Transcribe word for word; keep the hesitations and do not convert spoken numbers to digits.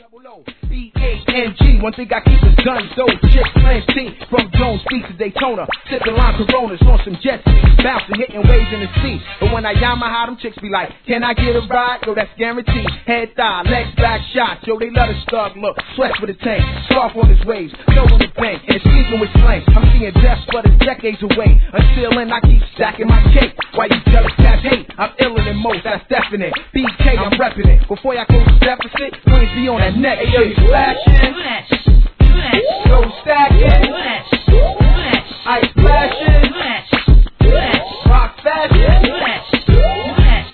B A N G, one thing I keep is guns, those chicks plenty. From Jones Beach to Daytona, sipping lime Coronas on some jet skis, bouncing, hitting waves in the sea. But when I yama how them chicks be like, can I get a ride? Yo, that's guaranteed. Head, thigh, legs, back, shots. Yo, they love the thug look. Sweat for the tank, scarf on his waves, no in the bank, and sleeping with slang. I'm seeing death, but it's decades away. Until then, I keep stacking my cake. Why you jealous cats hate? I'm iller than most, that's definite. B K, I'm repping it. Before y'all close the deficit, please be on that neck. Hey, yo, you flashing? So stacking?